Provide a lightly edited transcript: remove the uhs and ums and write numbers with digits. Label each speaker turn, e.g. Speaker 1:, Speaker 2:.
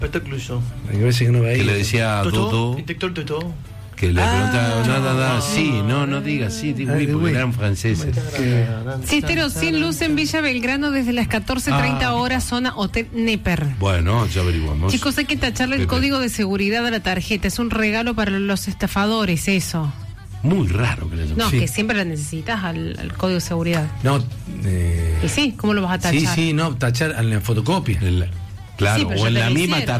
Speaker 1: Hay veces que no veía.
Speaker 2: Que le decía Toto.
Speaker 3: Inspector Toto.
Speaker 2: Que le preguntaba, no digas sí, porque eran franceses.
Speaker 4: Sistero sin luz en Villa Belgrano desde las 14:30 horas, zona Hotel Neper.
Speaker 2: Bueno, ya averiguamos.
Speaker 4: Chicos, hay que tacharle el código de seguridad a la tarjeta. Es un regalo para los estafadores, eso.
Speaker 2: Muy raro que le llamen.
Speaker 4: No, que siempre la necesitas al código de seguridad.
Speaker 1: No,
Speaker 4: Y sí, ¿cómo lo vas a tachar?
Speaker 1: sí, no, tachar en la fotocopia.
Speaker 2: Claro,
Speaker 4: Sí, pero
Speaker 2: o
Speaker 4: ya
Speaker 2: en
Speaker 4: te
Speaker 2: la
Speaker 4: lo
Speaker 2: misma
Speaker 4: hicieron.